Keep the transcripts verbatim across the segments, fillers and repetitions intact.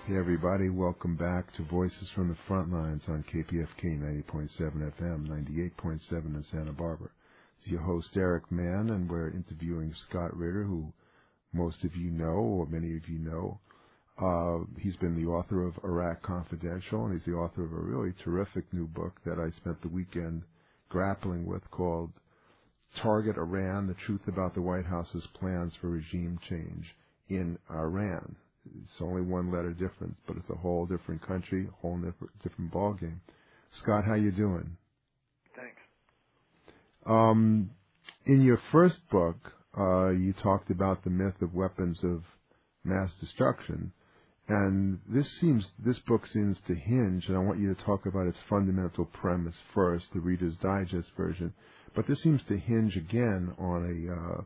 Hey everybody, welcome back to Voices from the Front Lines on K P F K ninety point seven F M, ninety-eight point seven in Santa Barbara. It's your host Eric Mann, and we're interviewing Scott Ritter, who most of you know, or many of you know. Uh, he's been the author of Iraq Confidential, and he's the author of a really terrific new book that I spent the weekend grappling with called Target Iran, The Truth About the White House's Plans for Regime Change in Iran. It's only one letter difference, but it's a whole different country, a whole different, different ballgame. Scott, how you doing? Thanks. Um, in your first book, uh, you talked about the myth of weapons of mass destruction, and this seems this book seems to hinge, and I want you to talk about its fundamental premise first, the Reader's Digest version, but this seems to hinge again on a uh,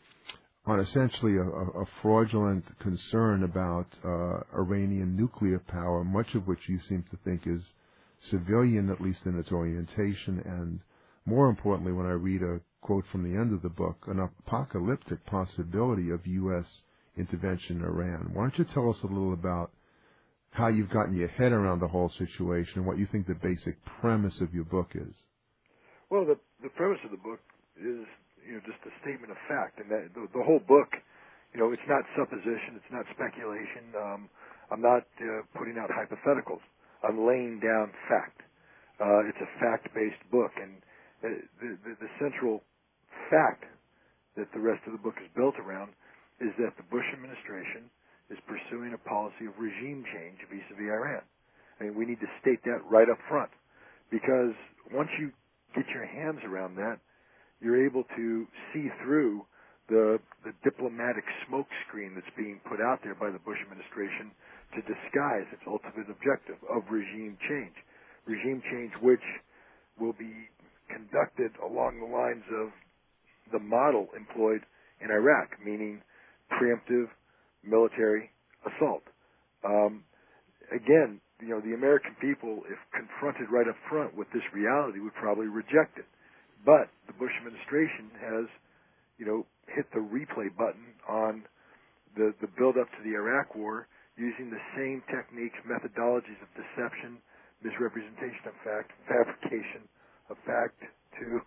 on essentially a, a fraudulent concern about uh, Iranian nuclear power, much of which you seem to think is civilian, at least in its orientation, and more importantly, when I read a quote from the end of the book, an apocalyptic possibility of U S intervention in Iran. Why don't you tell us a little about how you've gotten your head around the whole situation and what you think the basic premise of your book is? Well, the the premise of the book is, you know, just a statement of fact, and that the, the whole book, you know, it's not supposition, it's not speculation. Um, I'm not uh, putting out hypotheticals. I'm laying down fact. Uh, it's a fact-based book, and the, the, the central fact that the rest of the book is built around is that the Bush administration is pursuing a policy of regime change vis-a-vis Iran. I mean, we need to state that right up front, because once you get your hands around that, you're able to see through the, the diplomatic smokescreen that's being put out there by the Bush administration to disguise its ultimate objective of regime change. Regime change which will be conducted along the lines of the model employed in Iraq, meaning preemptive military assault. Um, again, you know, the American people, if confronted right up front with this reality, would probably reject it. But the Bush administration has, you know, hit the replay button on the, the build-up to the Iraq war using the same techniques, methodologies of deception, misrepresentation of fact, fabrication of fact to,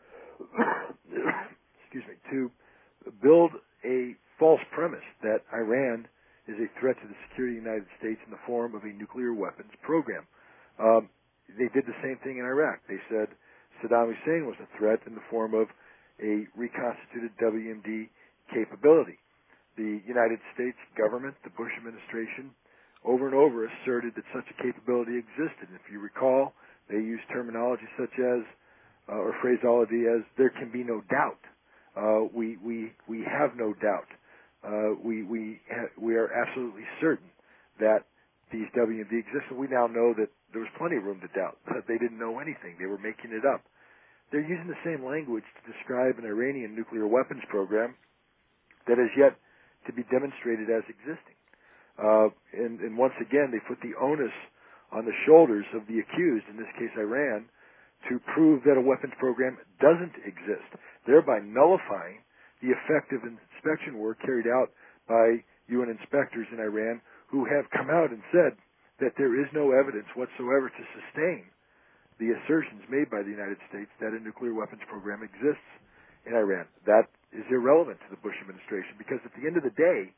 excuse me, to build a false premise that Iran is a threat to the security of the United States in the form of a nuclear weapons program. Um, they did the same thing in Iraq. They said Saddam Hussein was a threat in the form of a reconstituted W M D capability. The United States government, the Bush administration, over and over asserted that such a capability existed. If you recall, they used terminology such as, uh, or phraseology as, there can be no doubt. Uh, we, we, we have no doubt. Uh, we, we, ha- we are absolutely certain that these W M D exist, and we now know that there was plenty of room to doubt. They didn't know anything. They were making it up. They're using the same language to describe an Iranian nuclear weapons program that is yet to be demonstrated as existing. Uh, and, and once again, they put the onus on the shoulders of the accused, in this case Iran, to prove that a weapons program doesn't exist, thereby nullifying the effective inspection work carried out by U N inspectors in Iran, who have come out and said that there is no evidence whatsoever to sustain the assertions made by the United States that a nuclear weapons program exists in Iran. That is irrelevant to the Bush administration, because at the end of the day,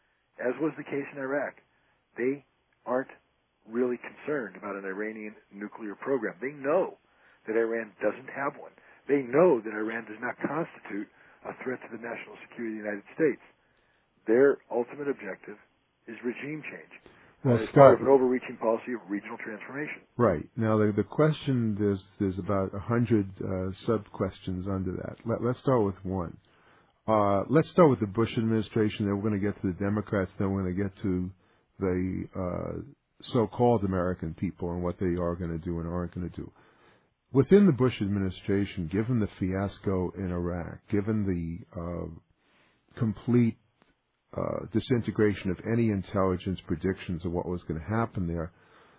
as was the case in Iraq, they aren't really concerned about an Iranian nuclear program. They know that Iran doesn't have one. They know that Iran does not constitute a threat to the national security of the United States. Their ultimate objective is regime change. Well, uh, as Scott, part of an overreaching policy of regional transformation. Right. Now, the, the question, there's, there's about a hundred uh, sub-questions under that. Let, let's start with one. Uh, let's start with the Bush administration, then we're going to get to the Democrats, then we're going to get to the uh, so-called American people and what they are going to do and aren't going to do. Within the Bush administration, given the fiasco in Iraq, given the uh, complete uh, disintegration of any intelligence predictions of what was going to happen there,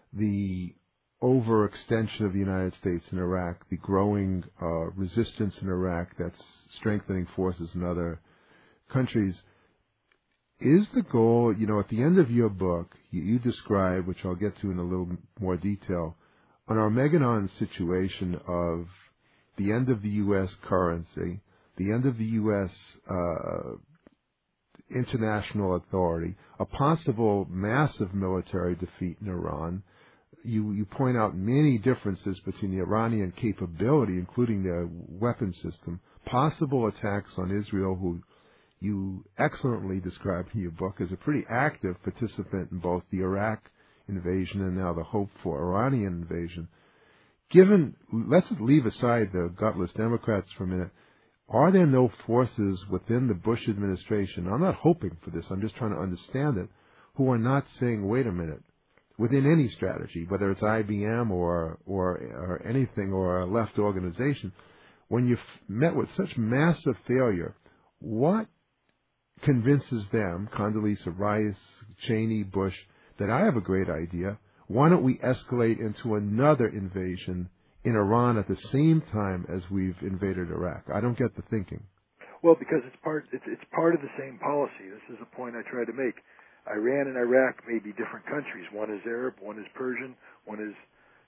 the overextension of the United States in Iraq, the growing uh, resistance in Iraq that's strengthening forces in other countries, is the goal, you know, at the end of your book, you, you describe, which I'll get to in a little more detail, an Armageddon situation of the end of the U S currency, the end of the U S uh, international authority, a possible massive military defeat in Iran. You, you point out many differences between the Iranian capability, including their weapon system, possible attacks on Israel, who you excellently described in your book as a pretty active participant in both the Iraq invasion and now the hope for Iranian invasion. Given, let's leave aside the gutless Democrats for a minute. Are there no forces within the Bush administration, I'm not hoping for this, I'm just trying to understand it, who are not saying, wait a minute, within any strategy, whether it's I B M or or, or anything, or a left organization, when you've met with such massive failure, what convinces them, Condoleezza Rice, Cheney, Bush, that I have a great idea? Why don't we escalate into another invasion in Iran at the same time as we've invaded Iraq? I don't get the thinking. Well, because it's part it's, it's part of the same policy. This is a point I tried to make. Iran and Iraq may be different countries. One is Arab, one is Persian, one is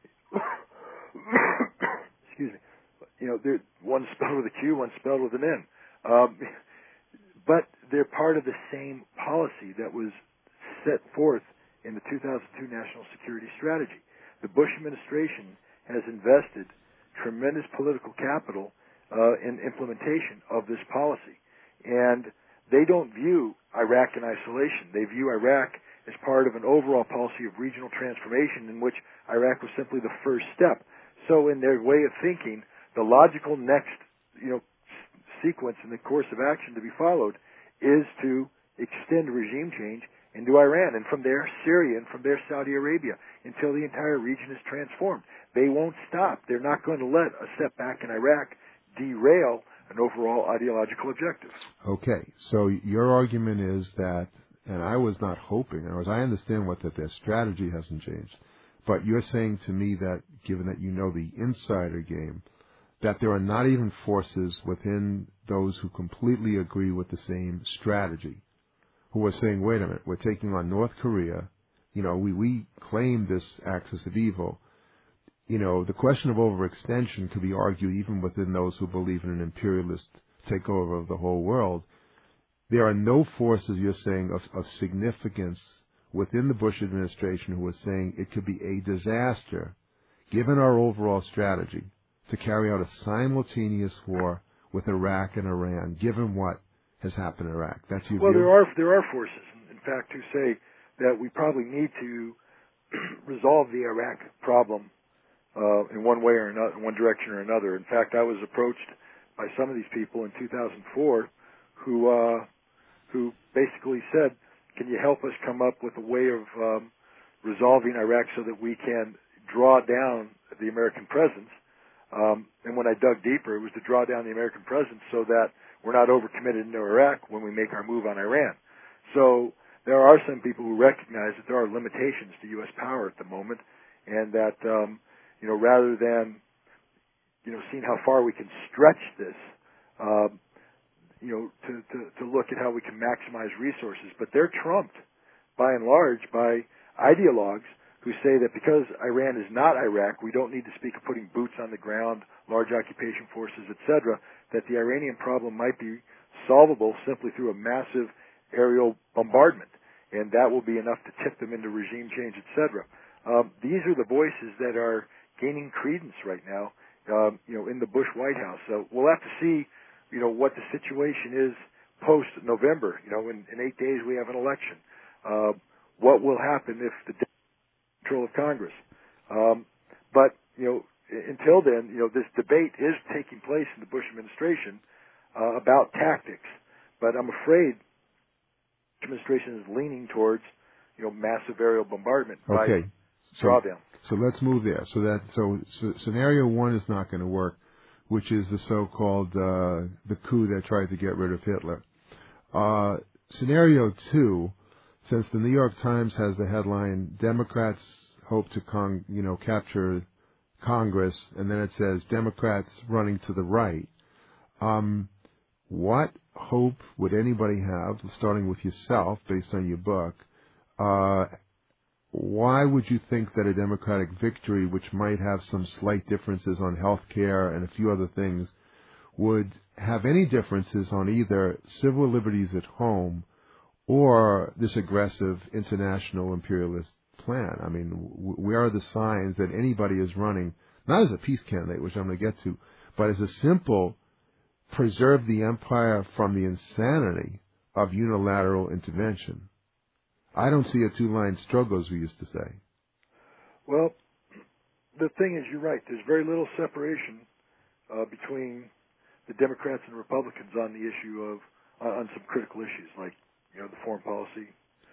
excuse me. You know, they're, one's spelled with a Q, one's spelled with an N. Um, but they're part of the same policy that was set forth in the two thousand two National Security Strategy. The Bush administration has invested tremendous political capital uh, in implementation of this policy. And they don't view Iraq in isolation. They view Iraq as part of an overall policy of regional transformation in which Iraq was simply the first step. So in their way of thinking, the logical next, you know, sequence in the course of action to be followed is to extend regime change into Iran, and from there Syria, and from there Saudi Arabia, until the entire region is transformed. They won't stop. They're not going to let a setback in Iraq derail an overall ideological objective. Okay, so your argument is that, and I was not hoping, in other words, I understand what that their strategy hasn't changed, but you're saying to me that, given that you know the insider game, that there are not even forces within those who completely agree with the same strategy, who are saying, wait a minute, we're taking on North Korea, you know, we, we claim this axis of evil. You know, the question of overextension could be argued even within those who believe in an imperialist takeover of the whole world. There are no forces, you're saying, of, of significance within the Bush administration who are saying it could be a disaster, given our overall strategy, to carry out a simultaneous war with Iraq and Iran, given what has happened in Iraq. That's your well, view? there are there are forces, in fact, who say that we probably need to resolve the Iraq problem uh, in one way or another, in one direction or another. In fact, I was approached by some of these people in two thousand four who uh, who basically said, "Can you help us come up with a way of um, resolving Iraq so that we can draw down the American presence?" Um, and when I dug deeper, it was to draw down the American presence so that we're not overcommitted into Iraq when we make our move on Iran. So there are some people who recognize that there are limitations to U S power at the moment, and that um, you know, rather than you know seeing how far we can stretch this, um, you know, to, to to look at how we can maximize resources, but they're trumped by and large by ideologues who say that because Iran is not Iraq, we don't need to speak of putting boots on the ground, large occupation forces, et cetera, that the Iranian problem might be solvable simply through a massive aerial bombardment, and that will be enough to tip them into regime change, et cetera. Um, these are the voices that are gaining credence right now, um, you know, in the Bush White House. So we'll have to see, you know, what the situation is post-November. You know, in, in eight days we have an election. Uh, what will happen if the control of Congress. Um, but, you know, until then, you know, this debate is taking place in the Bush administration uh, about tactics. But I'm afraid the administration is leaning towards, you know, massive aerial bombardment okay. by so, drawdown. So let's move there. So that so, so scenario one is not going to work, which is the so-called uh, the coup that tried to get rid of Hitler. Uh, scenario two, since the New York Times has the headline, Democrats hope to con- you know, capture Congress, and then it says Democrats running to the right. Um, what hope would anybody have, starting with yourself, based on your book? Uh, why would you think that a Democratic victory, which might have some slight differences on health care and a few other things, would have any differences on either civil liberties at home or this aggressive international imperialist plan? I mean, w- where are the signs that anybody is running, not as a peace candidate, which I'm going to get to, but as a simple preserve the empire from the insanity of unilateral intervention? I don't see a two-line struggle, as we used to say. Well, the thing is, you're right. There's very little separation uh, between the Democrats and Republicans on the issue of uh, on some critical issues like, you know, the foreign policy,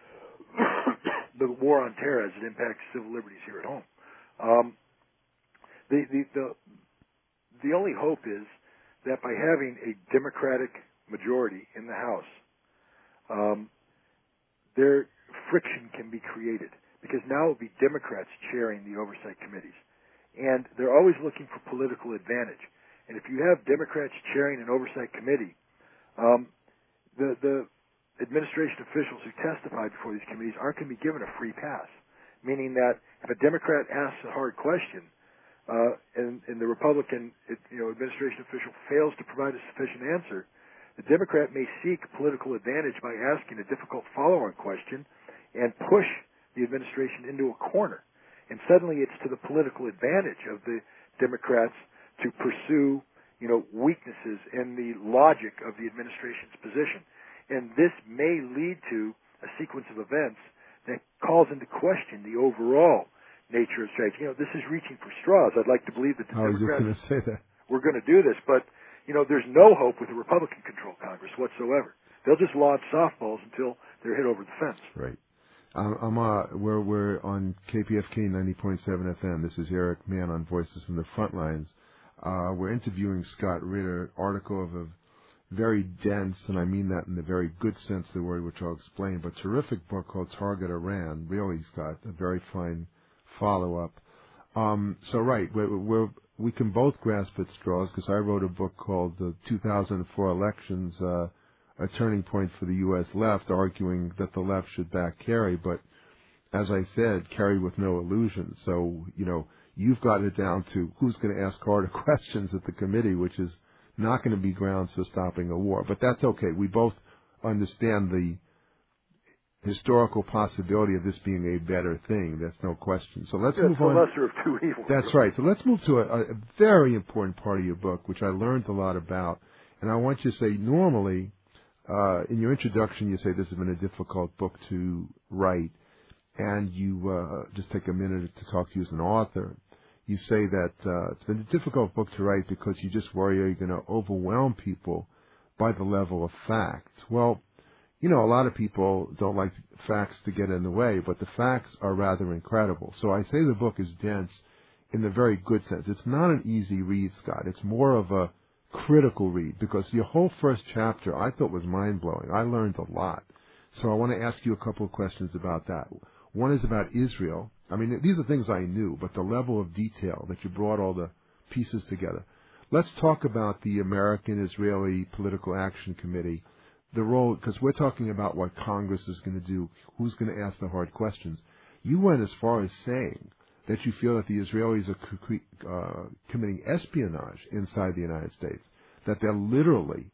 the war on terror as it impacts civil liberties here at home. Um, the, the the the only hope is that by having a Democratic majority in the House, um, there friction can be created, because now it will be Democrats chairing the oversight committees, and they're always looking for political advantage. And if you have Democrats chairing an oversight committee, um, the the administration officials who testify before these committees aren't going to be given a free pass, meaning that if a Democrat asks a hard question uh, and, and the Republican you know administration official fails to provide a sufficient answer, the Democrat may seek political advantage by asking a difficult follow-on question and push the administration into a corner. And suddenly it's to the political advantage of the Democrats to pursue, you know, weaknesses in the logic of the administration's position. And this may lead to a sequence of events that calls into question the overall nature of strategy. You know, this is reaching for straws. I'd like to believe that the I was Democrats just going to say that. were going to do this, but you know, there's no hope with a Republican-controlled Congress whatsoever. They'll just launch softballs until they're hit over the fence. Right. Um, I'm uh, we're we're on K P F K ninety point seven F M. This is Eric Mann on Voices from the Front Lines. Uh, we're interviewing Scott Ritter, article of a very dense, and I mean that in the very good sense of the word, which I'll explain, but terrific book called Target Iran. Really, Scott, a very fine follow-up. Um, so, right, we're, we're, we can both grasp at straws, because I wrote a book called The two thousand four Elections, uh, A Turning Point for the U S Left, arguing that the left should back Kerry, but as I said, Kerry with no illusions. So, you know, you've got it down to who's going to ask harder questions at the committee, which is not going to be grounds for stopping a war. But that's okay. We both understand the historical possibility of this being a better thing. That's no question. So let's yeah, move it's the on. lesser of two evils. That's right. So let's move to a, a very important part of your book, which I learned a lot about. And I want you to say, normally, uh, in your introduction, you say this has been a difficult book to write. And you uh, just take a minute to talk to you as an author. You say that uh, it's been a difficult book to write because you just worry you're going to overwhelm people by the level of facts. Well, you know, a lot of people don't like facts to get in the way, but the facts are rather incredible. So I say the book is dense in the very good sense. It's not an easy read, Scott. It's more of a critical read, because your whole first chapter I thought was mind-blowing. I learned a lot. So I want to ask you a couple of questions about that. One is about Israel. I mean, these are things I knew, but the level of detail that you brought all the pieces together. Let's talk about the American-Israeli Political Action Committee, the role, because we're talking about what Congress is going to do, who's going to ask the hard questions. You went as far as saying that you feel that the Israelis are uh, committing espionage inside the United States, that they're literally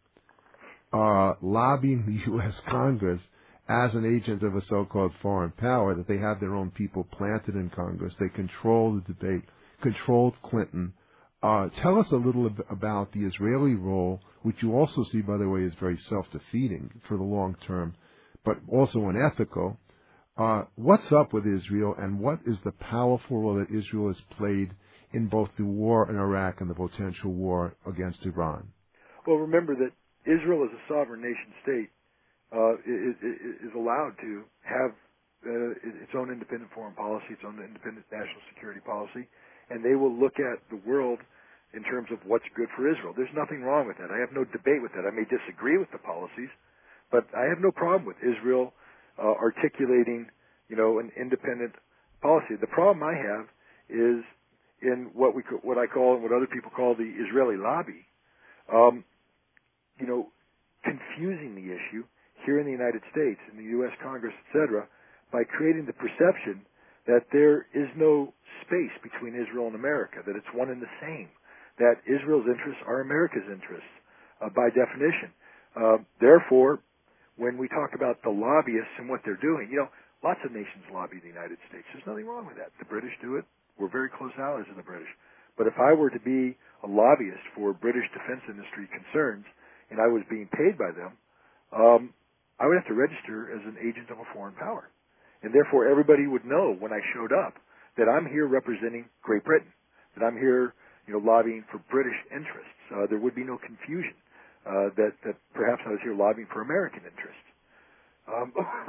uh, lobbying the U S Congress as an agent of a so-called foreign power, that they have their own people planted in Congress. They control the debate, controlled Clinton. Uh, tell us a little bit about the Israeli role, which you also see, by the way, is very self-defeating for the long term, but also unethical. Uh, what's up with Israel, and what is the powerful role that Israel has played in both the war in Iraq and the potential war against Iran? Well, remember that Israel is a sovereign nation state. Uh, is, is allowed to have uh, its own independent foreign policy, its own independent national security policy, and they will look at the world in terms of what's good for Israel. There's nothing wrong with that. I have no debate with that. I may disagree with the policies, but I have no problem with Israel uh, articulating, you know, an independent policy. The problem I have is in what we what I call and what other people call the Israeli lobby. Um, you know. confusing the issue here in the United States, in the U S Congress, et cetera, by creating the perception that there is no space between Israel and America, that it's one and the same, that Israel's interests are America's interests uh, by definition. Uh, therefore, when we talk about the lobbyists and what they're doing, you know, lots of nations lobby the United States. There's nothing wrong with that. The British do it. We're very close allies of the British. But if I were to be a lobbyist for British defense industry concerns and I was being paid by them, um, I would have to register as an agent of a foreign power. And therefore everybody would know when I showed up that I'm here representing Great Britain, that I'm here, you know, lobbying for British interests. Uh, there would be no confusion uh, that, that perhaps I was here lobbying for American interests. Um,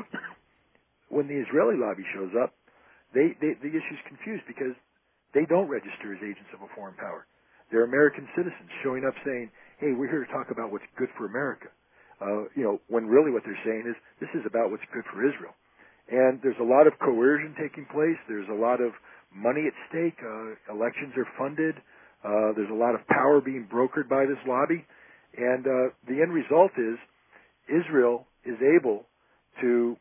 when the Israeli lobby shows up, they, they, the issue's confused because they don't register as agents of a foreign power. They're American citizens showing up saying, hey, we're here to talk about what's good for America. Uh, you know, when really what they're saying is this is about what's good for Israel. And there's a lot of coercion taking place. There's a lot of money at stake. Uh, elections are funded. Uh, there's a lot of power being brokered by this lobby. And uh, the end result is Israel is able to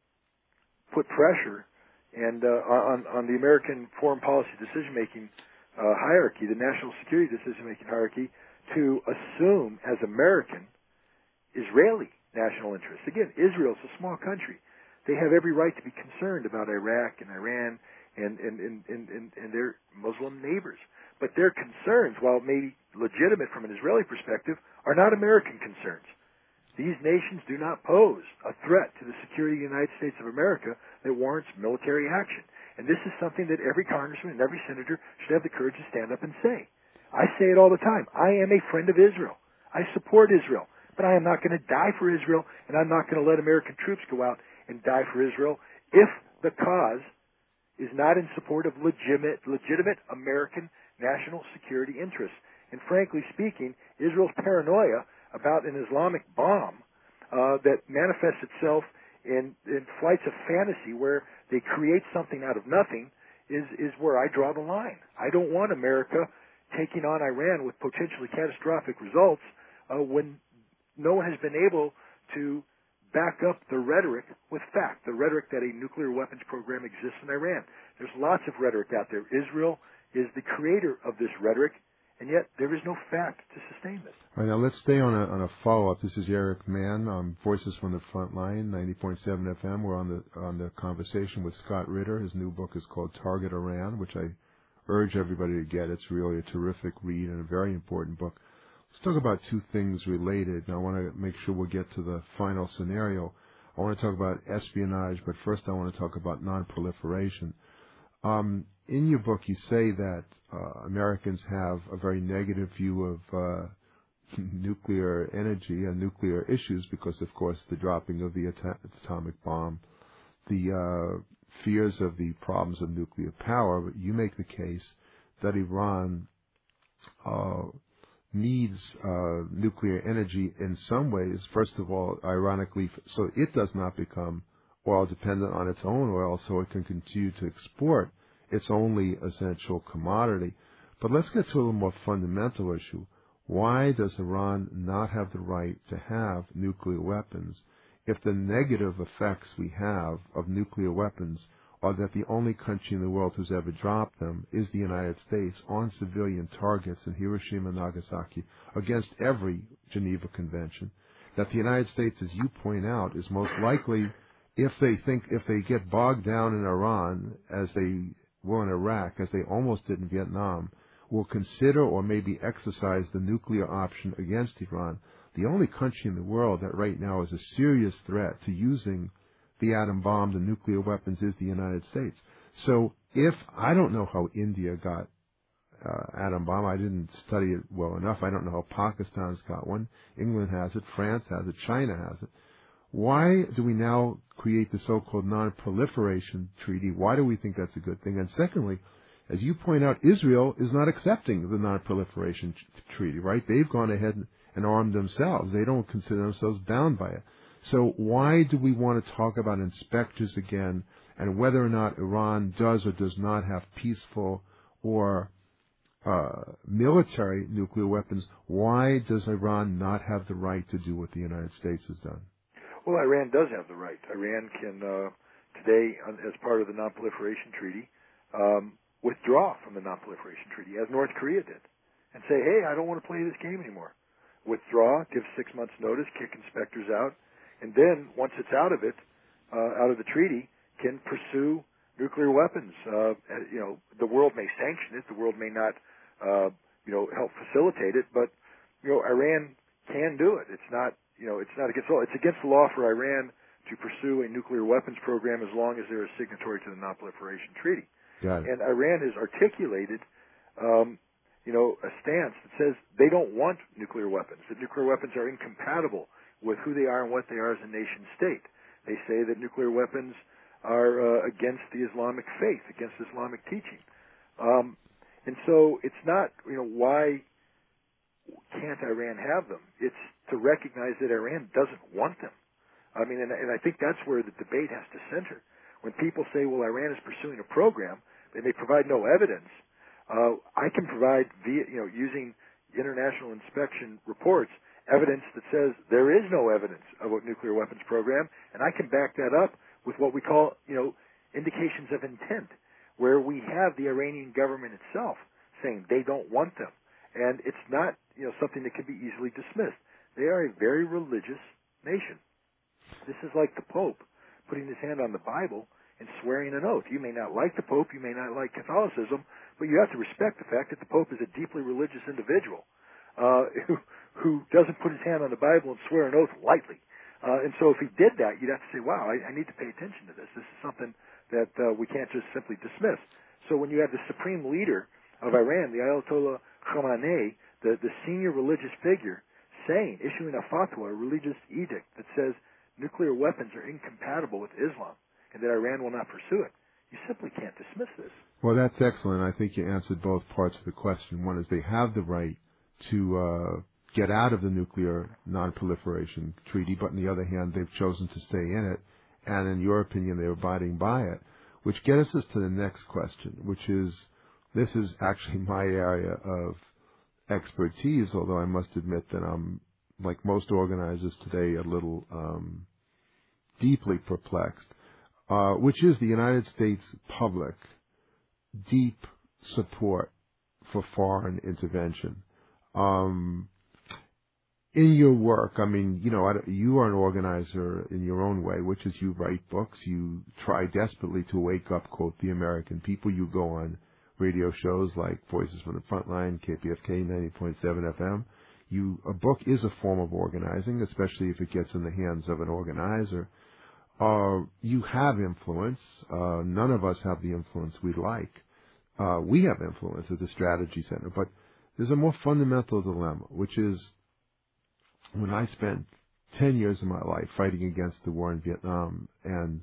put pressure and uh, on, on the American foreign policy decision-making uh, hierarchy, the national security decision-making hierarchy, to assume as American Israeli national interests. Again, Israel's a small country. They have every right to be concerned about Iraq and Iran and, and, and, and, and, and their Muslim neighbors. But their concerns, while maybe legitimate from an Israeli perspective, are not American concerns. These nations do not pose a threat to the security of the United States of America that warrants military action. And this is something that every congressman and every senator should have the courage to stand up and say. I say it all the time. I am a friend of Israel. I support Israel. But I am not going to die for Israel, and I'm not going to let American troops go out and die for Israel if the cause is not in support of legitimate, legitimate American national security interests. And frankly speaking, Israel's paranoia about an Islamic bomb uh, that manifests itself in, in flights of fantasy where they create something out of nothing is, is where I draw the line. I don't want America taking on Iran with potentially catastrophic results uh, when no one has been able to back up the rhetoric with fact, the rhetoric that a nuclear weapons program exists in Iran. There's lots of rhetoric out there. Israel is the creator of this rhetoric, and yet there is no fact to sustain this. All right, now let's stay on a, on a follow-up. This is Eric Mann, um, Voices from the Front Line, ninety point seven F M. We're on the on the conversation with Scott Ritter. His new book is called Target Iran, which I urge everybody to get. It's really a terrific read and a very important book. Let's talk about two things related. Now, I want to make sure we'll get to the final scenario. I want to talk about espionage, but first I want to talk about non-proliferation. Um, in your book, you say that uh, Americans have a very negative view of uh, nuclear energy and nuclear issues because, of course, the dropping of the at- atomic bomb, the uh, fears of the problems of nuclear power. But you make the case that Iran uh, needs uh, nuclear energy in some ways, first of all, ironically, so it does not become oil dependent on its own oil, so it can continue to export its only essential commodity. But let's get to a little more fundamental issue. Why does Iran not have the right to have nuclear weapons if the negative effects we have of nuclear weapons are that the only country in the world who's ever dropped them is the United States on civilian targets in Hiroshima and Nagasaki against every Geneva Convention, that the United States, as you point out, is most likely, if they think, if they get bogged down in Iran, as they were in Iraq, as they almost did in Vietnam, will consider or maybe exercise the nuclear option against Iran. The only country in the world that right now is a serious threat to using the atom bomb, the nuclear weapons, is the United States. So if, I don't know how India got uh, atom bomb, I didn't study it well enough. I don't know how Pakistan's got one. England has it, France has it, China has it. Why do we now create the so-called non-proliferation treaty? Why do we think that's a good thing? And secondly, as you point out, Israel is not accepting the non-proliferation t- treaty, right? They've gone ahead and, and armed themselves. They don't consider themselves bound by it. So why do we want to talk about inspectors again and whether or not Iran does or does not have peaceful or uh, military nuclear weapons, why does Iran not have the right to do what the United States has done? Well, Iran does have the right. Iran can, uh, today, as part of the Non-Proliferation Treaty, um, withdraw from the Non-Proliferation Treaty, as North Korea did, and say, hey, I don't want to play this game anymore. Withdraw, give six months' notice, kick inspectors out, and then, once it's out of it, uh, out of the treaty, can pursue nuclear weapons. Uh, you know, the world may sanction it, the world may not, uh, you know, help facilitate it, but, you know, Iran can do it. It's not, you know, it's not against the law. It's against the law for Iran to pursue a nuclear weapons program as long as they're a signatory to the Non-Proliferation Treaty. Got it. And Iran has articulated, um, you know, a stance that says they don't want nuclear weapons, that nuclear weapons are incompatible with who they are and what they are as a nation state. They say that nuclear weapons are uh, against the Islamic faith, against Islamic teaching. Um, and so it's not, you know, why can't Iran have them? It's to recognize that Iran doesn't want them. I mean, and, and I think that's where the debate has to center. When people say, well, Iran is pursuing a program, and they provide no evidence, uh, I can provide, via, you know, using international inspection reports, evidence that says there is no evidence of a nuclear weapons program, and I can back that up with what we call, you know, indications of intent, where we have the Iranian government itself saying they don't want them. And it's not, you know, something that can be easily dismissed. They are a very religious nation. This is like the Pope putting his hand on the Bible and swearing an oath. You may not like the Pope, you may not like Catholicism, but you have to respect the fact that the Pope is a deeply religious individual uh, who, who doesn't put his hand on the Bible and swear an oath lightly. Uh, and so if he did that, you'd have to say, wow, I, I need to pay attention to this. This is something that uh, we can't just simply dismiss. So when you have the supreme leader of Iran, the Ayatollah Khamenei, the, the senior religious figure, saying, issuing a fatwa, a religious edict that says nuclear weapons are incompatible with Islam and that Iran will not pursue it, you simply can't dismiss this. Well, that's excellent. I think you answered both parts of the question. One is they have the right to uh, get out of the nuclear non-proliferation treaty, but on the other hand, they've chosen to stay in it, and in your opinion, they're abiding by it, which gets us to the next question, which is, this is actually my area of expertise, although I must admit that I'm, like most organizers today, a little um, deeply perplexed, uh, which is the United States public deep support for foreign intervention. Um, in your work, I mean, you know, you are an organizer in your own way, which is you write books, you try desperately to wake up, quote, the American people. You go on radio shows like Voices from the Frontline, K P F K ninety point seven F M. You, a book is a form of organizing, especially if it gets in the hands of an organizer. Uh, you have influence. Uh, none of us have the influence we'd like. Uh, we have influence at the Strategy Center, but there's a more fundamental dilemma, which is when I spent ten years of my life fighting against the war in Vietnam and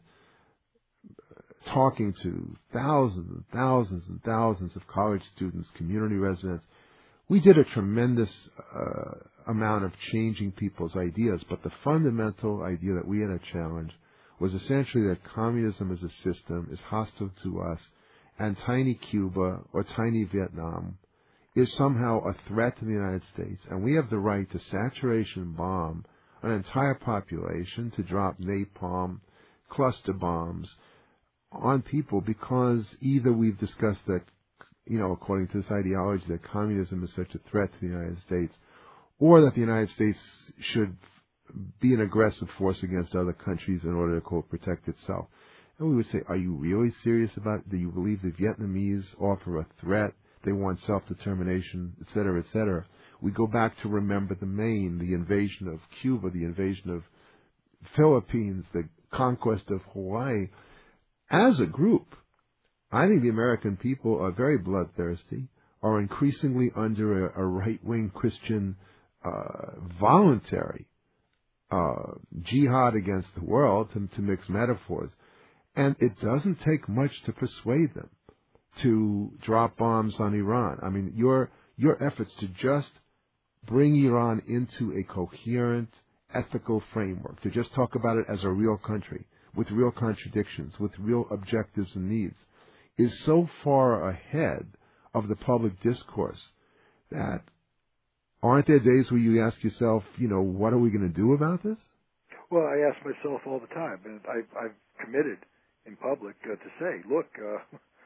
talking to thousands and thousands and thousands of college students, community residents, we did a tremendous uh, amount of changing people's ideas, but the fundamental idea that we had to challenge was essentially that communism as a system is hostile to us, and tiny Cuba or tiny Vietnam is somehow a threat to the United States, and we have the right to saturation bomb an entire population, to drop napalm, cluster bombs on people because either we've discussed that, you know, according to this ideology, that communism is such a threat to the United States, or that the United States should be an aggressive force against other countries in order to, quote, protect itself. And we would say, are you really serious about it? Do you believe the Vietnamese offer a threat? They want self-determination, et cetera, et cetera. We go back to remember the Maine, the invasion of Cuba, the invasion of Philippines, the conquest of Hawaii. As a group, I think the American people are very bloodthirsty, are increasingly under a, a right-wing Christian uh, voluntary uh, jihad against the world, to, to mix metaphors. And it doesn't take much to persuade them to drop bombs on Iran. I mean, your your efforts to just bring Iran into a coherent ethical framework, to just talk about it as a real country, with real contradictions, with real objectives and needs, is so far ahead of the public discourse that aren't there days where you ask yourself, you know, what are we going to do about this? Well, I ask myself all the time, and I've, I've committed in public uh, to say, look, uh,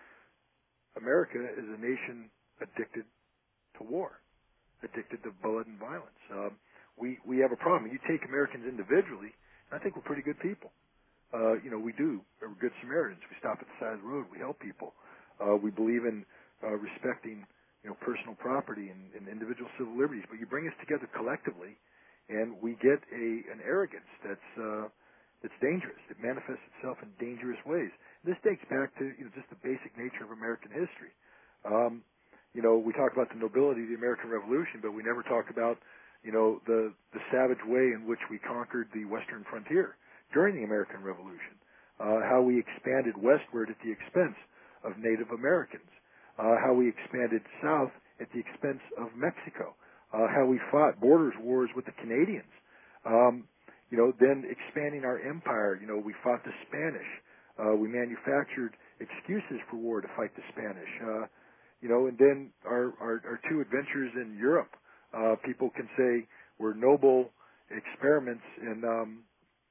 America is a nation addicted to war, addicted to blood and violence. Um, we we have a problem. You take Americans individually, and I think we're pretty good people. Uh, you know, we do. We're good Samaritans. We stop at the side of the road. We help people. Uh, we believe in uh, respecting, you know, personal property and, and individual civil liberties. But you bring us together collectively, and we get a an arrogance that's uh, that's dangerous. It manifests itself in dangerous ways. This dates back to, you know, just the basic nature of American history. Um, you know, we talk about the nobility of the American Revolution, but we never talk about, you know, the the savage way in which we conquered the Western frontier during the American Revolution, uh, how we expanded westward at the expense of Native Americans, uh, how we expanded south at the expense of Mexico, uh, how we fought borders wars with the Canadians, um, you know, then expanding our empire. You know, we fought the Spanish. Uh, we manufactured excuses for war to fight the Spanish. Uh, you know, and then our, our, our two adventures in Europe, uh, people can say were noble experiments in, um,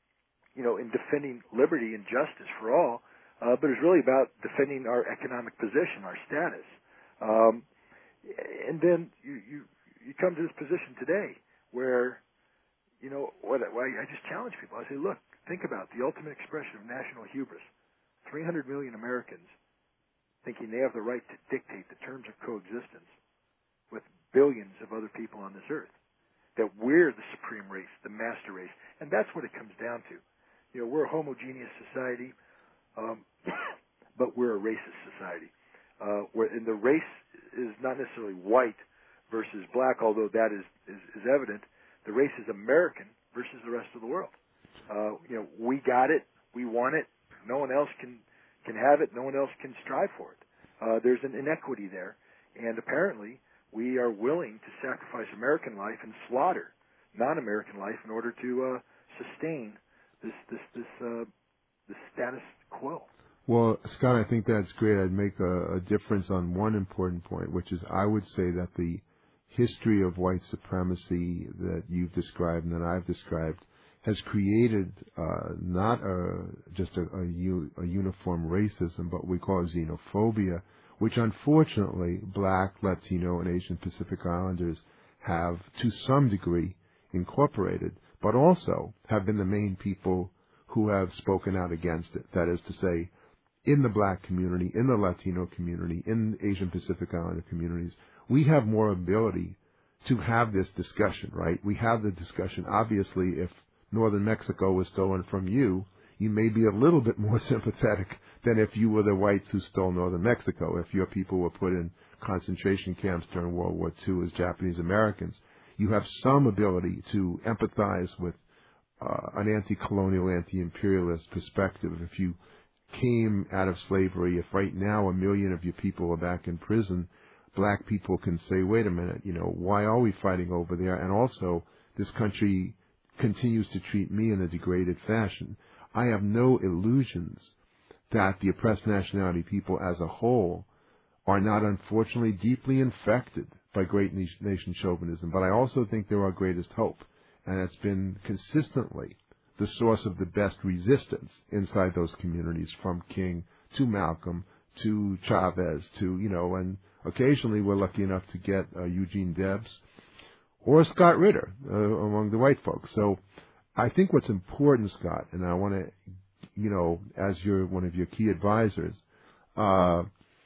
you know, in defending liberty and justice for all, uh, but it's really about defending our economic position, our status. Um, and then you, you you come to this position today where, you know, what I, I just challenge people. I say, look, think about the ultimate expression of national hubris. three hundred million Americans thinking they have the right to dictate the terms of coexistence with billions of other people on this earth, that we're the supreme race, the master race, and that's what it comes down to. You know, we're a homogeneous society, um, but we're a racist society. Uh, where, and the race is not necessarily white versus black, although that is, is, is evident. The race is American versus the rest of the world. Uh, you know, we got it, we want it. No one else can can have it. No one else can strive for it. Uh, there's an inequity there, and apparently we are willing to sacrifice American life and slaughter non-American life in order to uh, sustain this this this uh, this status quo. Well, Scott, I think that's great. I'd make a, a difference on one important point, which is I would say that the history of white supremacy that you've described and that I've described has created uh, not a, just a, a, u, a uniform racism, but we call it xenophobia, which unfortunately Black, Latino, and Asian Pacific Islanders have to some degree incorporated, but also have been the main people who have spoken out against it. That is to say, in the Black community, in the Latino community, in Asian Pacific Islander communities, we have more ability to have this discussion, right? We have the discussion. Obviously, if northern Mexico was stolen from you, you may be a little bit more sympathetic than if you were the whites who stole northern Mexico, if your people were put in concentration camps during World War Two as Japanese Americans. You have some ability to empathize with uh, an anti-colonial, anti-imperialist perspective. If you came out of slavery, if right now a million of your people are back in prison, Black people can say, wait a minute, you know, why are we fighting over there? And also, this country continues to treat me in a degraded fashion. I have no illusions that the oppressed nationality people as a whole are not unfortunately deeply infected by great nation chauvinism, but I also think they're our greatest hope, and it's been consistently the source of the best resistance inside those communities, from King to Malcolm to Chavez to, you know, and occasionally we're lucky enough to get uh, Eugene Debs or Scott Ritter uh, among the white folks. So I think what's important, Scott, and I want to, you know, as you're one of your key advisors, uh,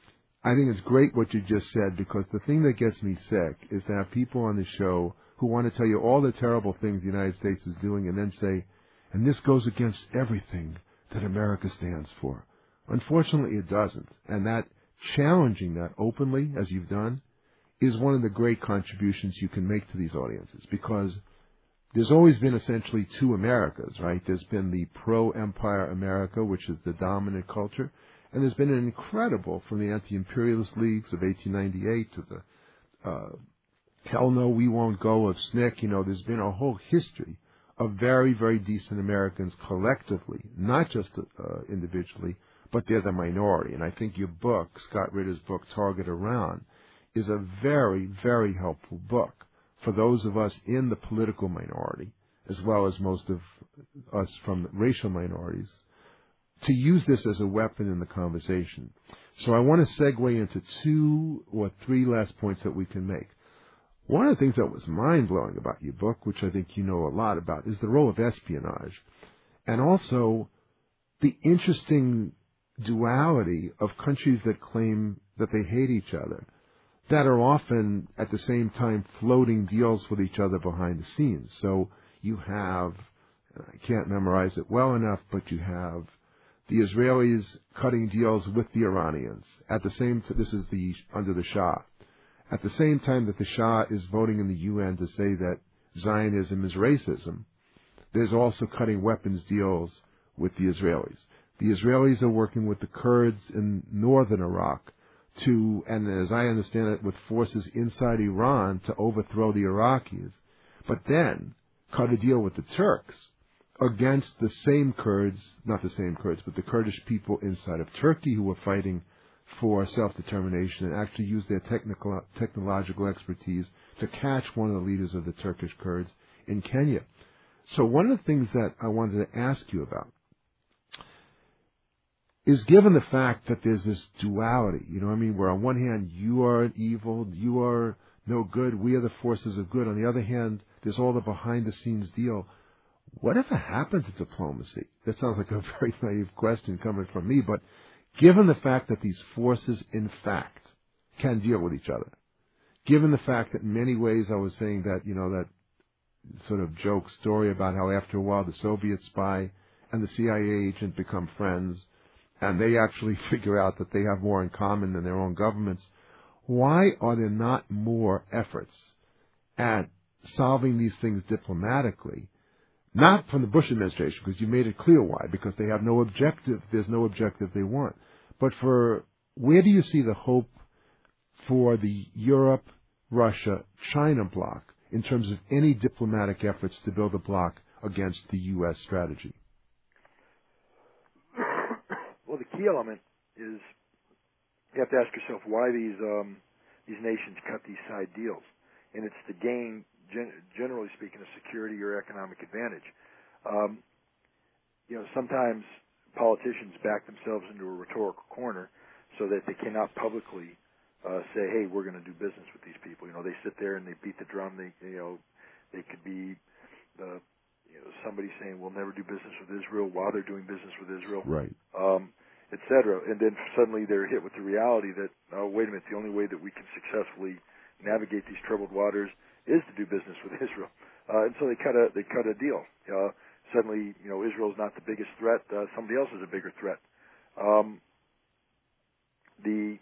I think it's great what you just said, because the thing that gets me sick is to have people on the show who want to tell you all the terrible things the United States is doing and then say, and this goes against everything that America stands for. Unfortunately, it doesn't. And that challenging that openly, as you've done, is one of the great contributions you can make to these audiences, because there's always been essentially two Americas, right? There's been the pro-empire America, which is the dominant culture, and there's been an incredible, from the anti-imperialist leagues of eighteen ninety-eight to the uh, hell no, we won't go of S N C C. You know, there's been a whole history of very, very decent Americans collectively, not just uh, individually, but they're the minority. And I think your book, Scott Ritter's book, Target Around, is a very, very helpful book for those of us in the political minority, as well as most of us from racial minorities, to use this as a weapon in the conversation. So I want to segue into two or three last points that we can make. One of the things that was mind-blowing about your book, which I think you know a lot about, is the role of espionage, and also the interesting duality of countries that claim that they hate each other, that are often at the same time floating deals with each other behind the scenes. So you have, I can't memorize it well enough, but you have the Israelis cutting deals with the Iranians. At the same time, this is the under the Shah. At the same time that the Shah is voting in the U N to say that Zionism is racism, there's also cutting weapons deals with the Israelis. The Israelis are working with the Kurds in northern Iraq to, and as I understand it, with forces inside Iran to overthrow the Iraqis, but then cut a deal with the Turks against the same Kurds, not the same Kurds, but the Kurdish people inside of Turkey who were fighting for self-determination, and actually used their technical, technological expertise to catch one of the leaders of the Turkish Kurds in Kenya. So one of the things that I wanted to ask you about is, given the fact that there's this duality, you know what I mean, where on one hand you are evil, you are no good, we are the forces of good. On the other hand, there's all the behind-the-scenes deal. Whatever happened to diplomacy? That sounds like a very naive question coming from me, but given the fact that these forces, in fact, can deal with each other, given the fact that in many ways I was saying that, you know, that sort of joke story about how after a while the Soviet spy and the C I A agent become friends, and they actually figure out that they have more in common than their own governments, why are there not more efforts at solving these things diplomatically? Not from the Bush administration, because you made it clear why, because they have no objective, there's no objective they want. But for, where do you see the hope for the Europe, Russia, China bloc in terms of any diplomatic efforts to build a bloc against the U S strategy? Well, the key element is you have to ask yourself why these um, these nations cut these side deals, and it's to gain, gen- generally speaking, a security or economic advantage. Um, you know, sometimes politicians back themselves into a rhetorical corner so that they cannot publicly uh, say, "Hey, we're going to do business with these people." You know, they sit there and they beat the drum. They, you know, they could be the you know, somebody saying we'll never do business with Israel while they're doing business with Israel, right? Um, et cetera. And then suddenly they're hit with the reality that, oh, wait a minute, the only way that we can successfully navigate these troubled waters is to do business with Israel. Uh, and so they cut a they cut a deal. Uh, suddenly, you know, Israel's not the biggest threat. Uh, somebody else is a bigger threat. Um, the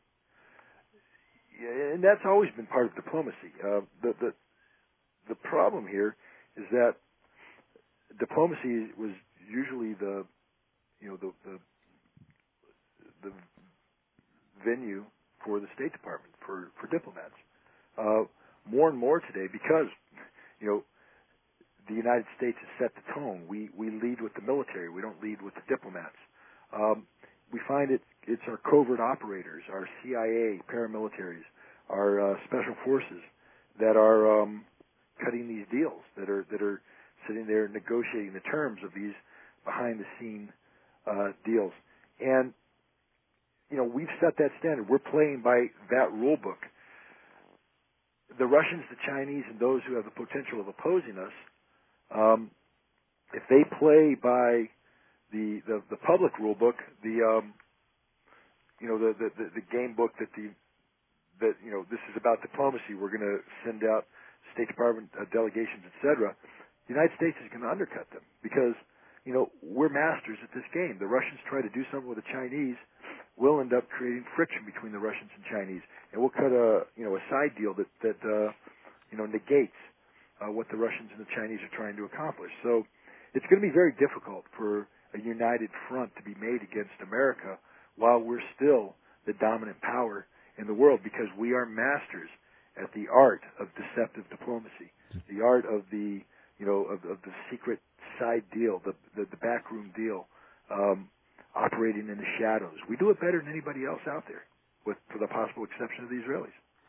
and that's always been part of diplomacy. Uh, the the the problem here is that diplomacy was usually the, you know, the, the the venue for the State Department, for, for diplomats. Uh, more and more today, because, you know, the United States has set the tone. We, we lead with the military. We don't lead with the diplomats. Um, we find it, it's our covert operators, our C I A, paramilitaries, our uh, special forces that are um, cutting these deals, that are that are sitting there negotiating the terms of these behind-the-scene uh, deals. And, you know, we've set that standard. We're playing by that rule book. The Russians, the Chinese, and those who have the potential of opposing us, um, if they play by the, the, the public rule book, the, um, you know, the, the, the game book that the, that, you know, this is about diplomacy, we're going to send out State Department uh, delegations, et cetera, the United States is going to undercut them because, you know, we're masters at this game. The Russians try to do something with the Chinese, we'll end up creating friction between the Russians and Chinese, and we'll cut a, you know, a side deal that, that uh, you know, negates uh, what the Russians and the Chinese are trying to accomplish. So it's going to be very difficult for a united front to be made against America while we're still the dominant power in the world, because we are masters at the art of deceptive diplomacy, the art of the, you know, of, of the secret side deal, the the, the backroom deal, um, operating in the shadows. We do it better than anybody else out there, with for the possible exception of the Israelis.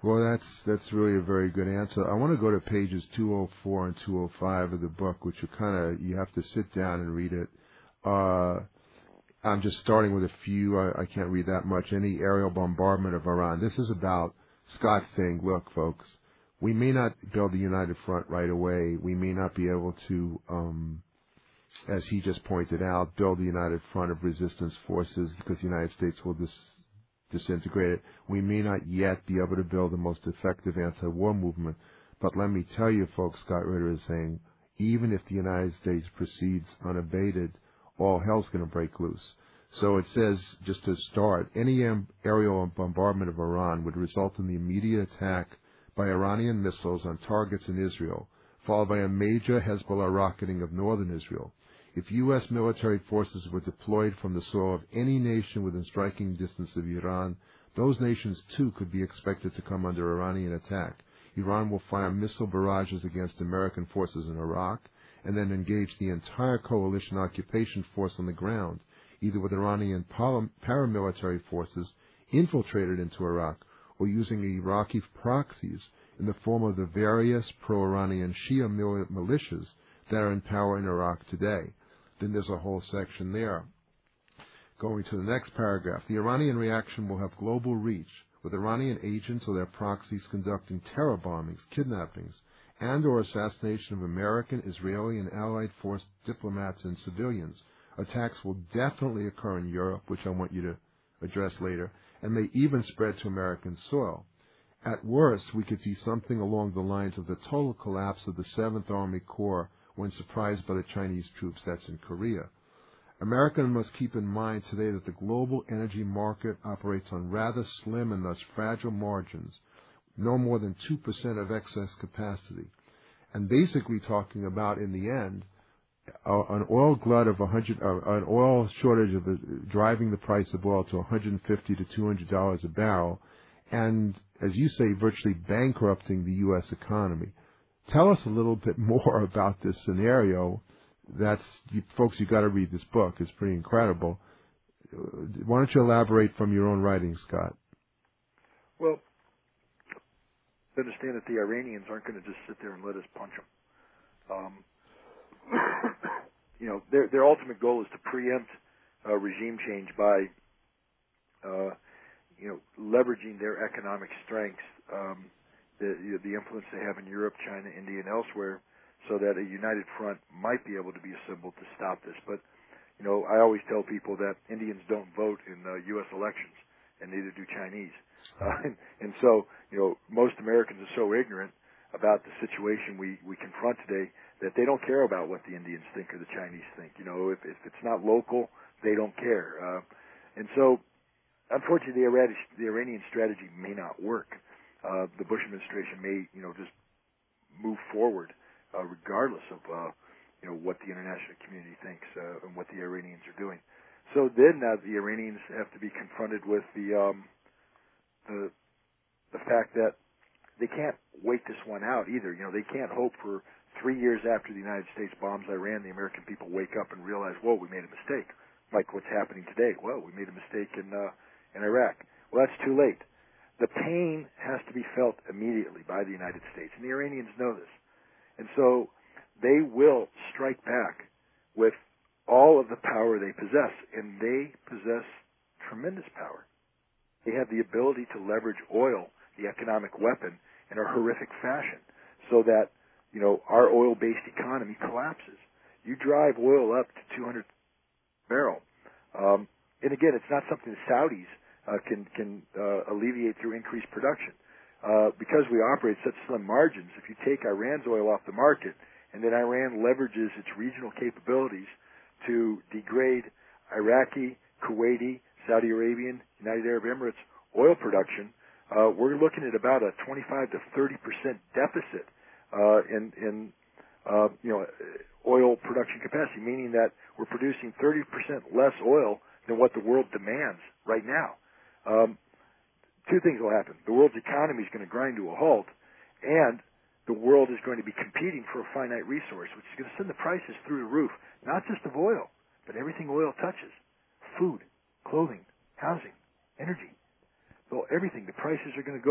Well, that's that's really a very good answer. I want to go to pages two oh four and two oh five of the book, which are kind of, you have to sit down and read it. Uh, I'm just starting with a few. I, I can't read that much. Any aerial bombardment of Iran. This is about Scott saying, look, folks, we may not build a united front right away. We may not be able to, um, as he just pointed out, build a united front of resistance forces because the United States will dis- disintegrate it. We may not yet be able to build the most effective anti-war movement. But let me tell you, folks, Scott Ritter is saying, even if the United States proceeds unabated, all hell's going to break loose. So it says, just to start, any aerial bombardment of Iran would result in the immediate attack by Iranian missiles on targets in Israel, followed by a major Hezbollah rocketing of northern Israel. If U S military forces were deployed from the soil of any nation within striking distance of Iran, those nations too could be expected to come under Iranian attack. Iran will fire missile barrages against American forces in Iraq and then engage the entire coalition occupation force on the ground, either with Iranian paramilitary forces infiltrated into Iraq or using Iraqi proxies in the form of the various pro-Iranian Shia militias that are in power in Iraq today. Then there's a whole section there. Going to the next paragraph, the Iranian reaction will have global reach, with Iranian agents or their proxies conducting terror bombings, kidnappings, and or assassination of American, Israeli, and Allied force diplomats and civilians. Attacks will definitely occur in Europe, which I want you to address later, and may even spread to American soil. At worst, we could see something along the lines of the total collapse of the seventh Army Corps when surprised by the Chinese troops. That's in Korea. Americans must keep in mind today that the global energy market operates on rather slim and thus fragile margins, no more than two percent of excess capacity. And basically talking about, in the end, uh, an oil glut of one hundred, uh, an oil shortage of uh, driving the price of oil to one hundred fifty to two hundred dollars a barrel, and, as you say, virtually bankrupting the U S economy. Tell us a little bit more about this scenario. That's, you, folks, you got to read this book. It's pretty incredible. Why don't you elaborate from your own writing, Scott? Well, understand that the Iranians aren't going to just sit there and let us punch them. Um, you know, their their ultimate goal is to preempt uh, regime change by, uh, you know, leveraging their economic strengths, um, the you know, the influence they have in Europe, China, India, and elsewhere, so that a united front might be able to be assembled to stop this. But, you know, I always tell people that Indians don't vote in uh, U S elections, and neither do Chinese. Uh, and, and so, you know, most Americans are so ignorant about the situation we, we confront today that they don't care about what the Indians think or the Chinese think. You know, if, if it's not local, they don't care. Uh, and so, unfortunately, the, Iranian, the Iranian strategy may not work. Uh, the Bush administration may, you know, just move forward Uh, regardless of uh, you know what the international community thinks uh, and what the Iranians are doing. So then uh, the Iranians have to be confronted with the um, the the fact that they can't wait this one out either. You know, they can't hope for three years after the United States bombs Iran, the American people wake up and realize, whoa, we made a mistake, like what's happening today. Well, we made a mistake in uh, in Iraq. Well, that's too late. The pain has to be felt immediately by the United States, and the Iranians know this. And so they will strike back with all of the power they possess, and they possess tremendous power. They have the ability to leverage oil, the economic weapon, in a horrific fashion so that, you know, our oil-based economy collapses. You drive oil up to two hundred barrel. Um, and again, it's not something the Saudis uh, can, can uh, alleviate through increased production. Uh, because we operate such slim margins, if you take Iran's oil off the market and then Iran leverages its regional capabilities to degrade Iraqi, Kuwaiti, Saudi Arabian, United Arab Emirates oil production, uh, we're looking at about a twenty-five to thirty percent deficit uh, in, in uh, you know, oil production capacity, meaning that we're producing thirty percent less oil than what the world demands right now. Um, Two things will happen. The world's economy is going to grind to a halt, and the world is going to be competing for a finite resource, which is going to send the prices through the roof, not just of oil, but everything oil touches. Food, clothing, housing, energy. So everything, the prices are going to go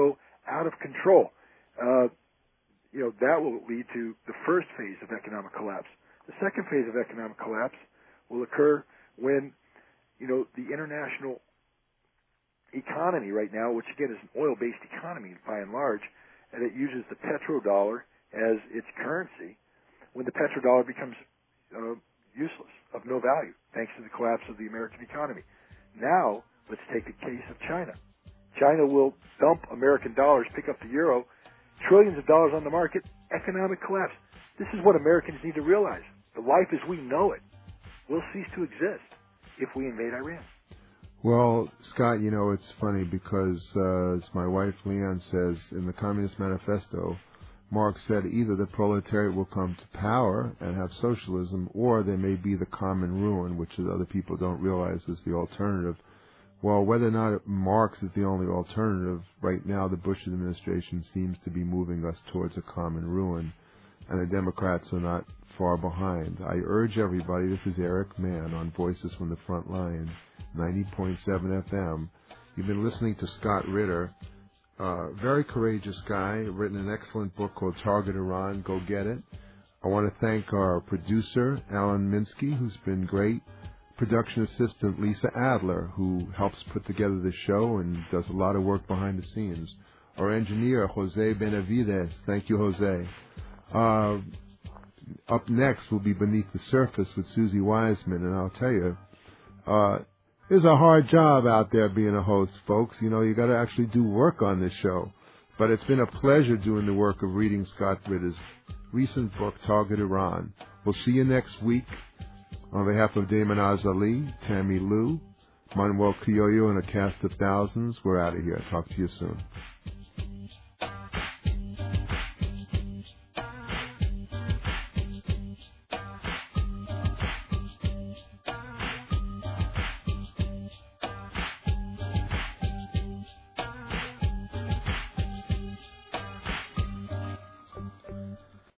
out of control. Uh, you know, that will lead to the first phase of economic collapse. The second phase of economic collapse will occur when, you know, the international economy right now, which again is an oil-based economy by and large, and it uses the petrodollar as its currency, when the petrodollar becomes uh, useless, of no value, thanks to the collapse of the American economy. Now, let's take the case of China. China will dump American dollars, pick up the euro, trillions of dollars on the market, economic collapse. This is what Americans need to realize. The life as we know it will cease to exist if we invade Iran. Well, Scott, you know, it's funny because, uh, as my wife Leanne says, in the Communist Manifesto, Marx said either the proletariat will come to power and have socialism, or there may be the common ruin, which other people don't realize is the alternative. Well, whether or not Marx is the only alternative, right now the Bush administration seems to be moving us towards a common ruin, and the Democrats are not far behind. I urge everybody, this is Eric Mann on Voices from the Front Line, ninety point seven F M. You've been listening to Scott Ritter, uh, very courageous guy, written an excellent book called Target Iran, go get it. I want to thank our producer, Alan Minsky, who's been great, production assistant Lisa Adler, who helps put together the show and does a lot of work behind the scenes, our engineer, Jose Benavides. Thank you, Jose. Uh, up next will be Beneath the Surface with Susie Wiseman, and I'll tell you, uh, it's a hard job out there being a host, folks. You know, you got to actually do work on this show. But it's been a pleasure doing the work of reading Scott Ritter's recent book, Target Iran. We'll see you next week. On behalf of Damon Azali, Tammy Lou, Manuel Criollo, and a cast of thousands, we're out of here. Talk to you soon.